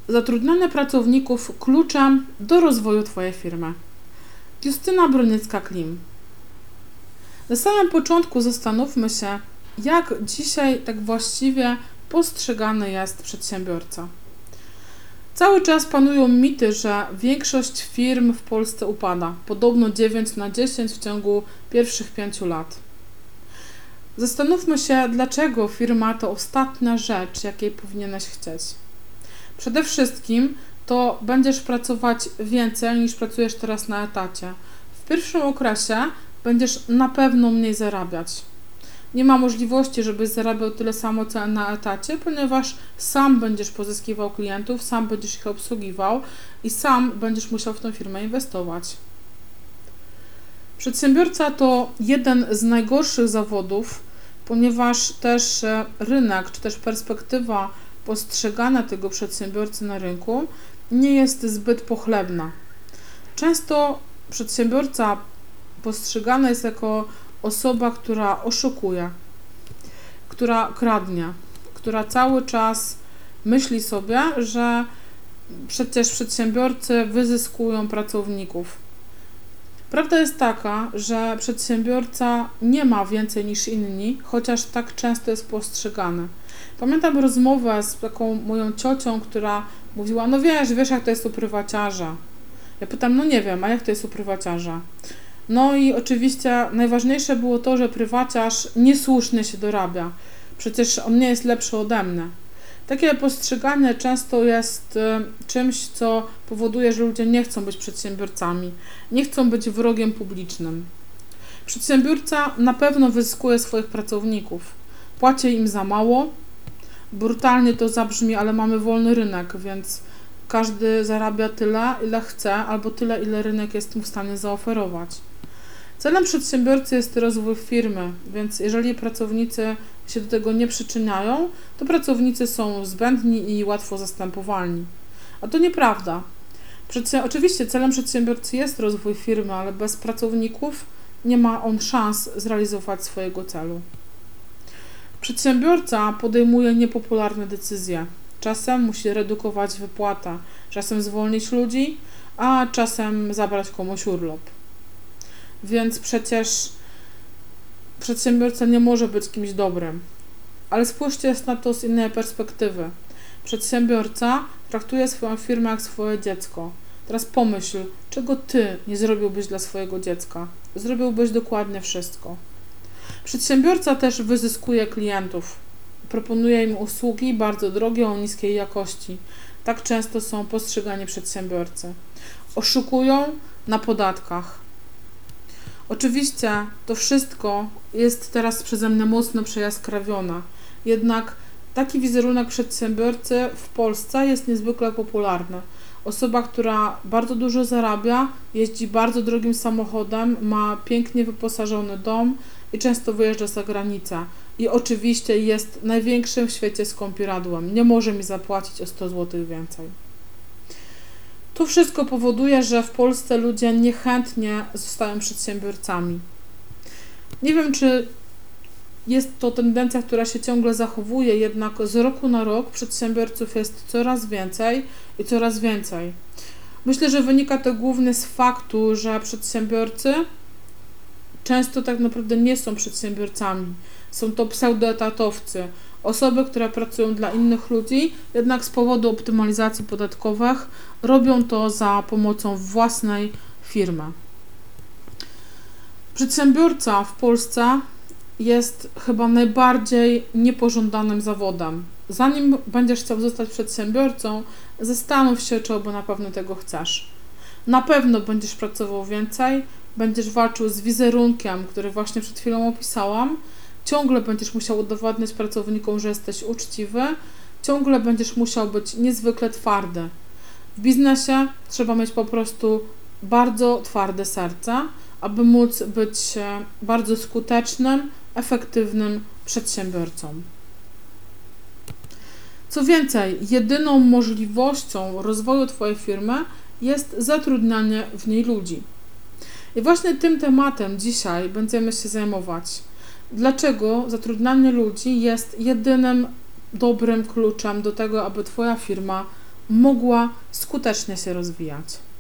Zatrudnianie pracowników kluczem do rozwoju Twojej firmy. Justyna Broniecka-Klim. Na samym początku zastanówmy się, jak dzisiaj tak właściwie postrzegany jest przedsiębiorca. Cały czas panują mity, że większość firm w Polsce upada. Podobno 9 na 10 w ciągu pierwszych 5 lat. Zastanówmy się, dlaczego firma to ostatnia rzecz, jakiej powinieneś chcieć. Przede wszystkim to będziesz pracować więcej niż pracujesz teraz na etacie. W pierwszym okresie będziesz na pewno mniej zarabiać. Nie ma możliwości, żebyś zarabiał tyle samo co na etacie, ponieważ sam będziesz pozyskiwał klientów, sam będziesz ich obsługiwał i sam będziesz musiał w tę firmę inwestować. Przedsiębiorca to jeden z najgorszych zawodów, ponieważ też rynek, czy też perspektywa postrzegania tego przedsiębiorcy na rynku nie jest zbyt pochlebna. Często przedsiębiorca postrzegany jest jako osoba, która oszukuje, która kradnie, która cały czas myśli sobie, że przecież przedsiębiorcy wyzyskują pracowników. Prawda jest taka, że przedsiębiorca nie ma więcej niż inni, chociaż tak często jest postrzegany. Pamiętam rozmowę z taką moją ciocią, która mówiła, no wiesz jak to jest u prywaciarza. Ja pytam, no nie wiem, a jak to jest u prywaciarza? No i oczywiście najważniejsze było to, że prywaciarz niesłusznie się dorabia. Przecież on nie jest lepszy ode mnie. Takie postrzeganie często jest czymś, co powoduje, że ludzie nie chcą być przedsiębiorcami, nie chcą być wrogiem publicznym. Przedsiębiorca na pewno wyzyskuje swoich pracowników, płaci im za mało. Brutalnie to zabrzmi, ale mamy wolny rynek, więc każdy zarabia tyle, ile chce, albo tyle, ile rynek jest mu w stanie zaoferować. Celem przedsiębiorcy jest rozwój firmy, więc jeżeli pracownicy się do tego nie przyczyniają, to pracownicy są zbędni i łatwo zastępowalni. A to nieprawda. Oczywiście celem przedsiębiorcy jest rozwój firmy, ale bez pracowników nie ma on szans zrealizować swojego celu. Przedsiębiorca podejmuje niepopularne decyzje. Czasem musi redukować wypłatę, czasem zwolnić ludzi, a czasem zabrać komuś urlop. Więc przecież przedsiębiorca nie może być kimś dobrym. Ale spójrzcie na to z innej perspektywy. Przedsiębiorca traktuje swoją firmę jak swoje dziecko. Teraz pomyśl, czego ty nie zrobiłbyś dla swojego dziecka? Zrobiłbyś dokładnie wszystko. Przedsiębiorca też wyzyskuje klientów. Proponuje im usługi bardzo drogie, o niskiej jakości. Tak często są postrzegani przedsiębiorcy. Oszukują na podatkach. Oczywiście to wszystko jest teraz przeze mnie mocno przejaskrawione. Jednak taki wizerunek przedsiębiorcy w Polsce jest niezwykle popularny. Osoba, która bardzo dużo zarabia, jeździ bardzo drogim samochodem, ma pięknie wyposażony dom i często wyjeżdża za granicę. I oczywiście jest największym w świecie skąpiradłem. Nie może mi zapłacić o 100 zł więcej. To wszystko powoduje, że w Polsce ludzie niechętnie zostają przedsiębiorcami. Nie wiem, czy jest to tendencja, która się ciągle zachowuje, jednak z roku na rok przedsiębiorców jest coraz więcej i coraz więcej. Myślę, że wynika to głównie z faktu, że przedsiębiorcy często tak naprawdę nie są przedsiębiorcami. Są to pseudoetatowcy, osoby, które pracują dla innych ludzi, jednak z powodu optymalizacji podatkowych robią to za pomocą własnej firmy. Przedsiębiorca w Polsce jest chyba najbardziej niepożądanym zawodem. Zanim będziesz chciał zostać przedsiębiorcą, zastanów się, czy oby na pewno tego chcesz. Na pewno będziesz pracował więcej, będziesz walczył z wizerunkiem, który właśnie przed chwilą opisałam, ciągle będziesz musiał udowadniać pracownikom, że jesteś uczciwy, ciągle będziesz musiał być niezwykle twardy. W biznesie trzeba mieć po prostu bardzo twarde serce, aby móc być bardzo skutecznym, efektywnym przedsiębiorcą. Co więcej, jedyną możliwością rozwoju Twojej firmy jest zatrudnianie w niej ludzi. I właśnie tym tematem dzisiaj będziemy się zajmować. Dlaczego zatrudnianie ludzi jest jedynym dobrym kluczem do tego, aby Twoja firma mogła skutecznie się rozwijać.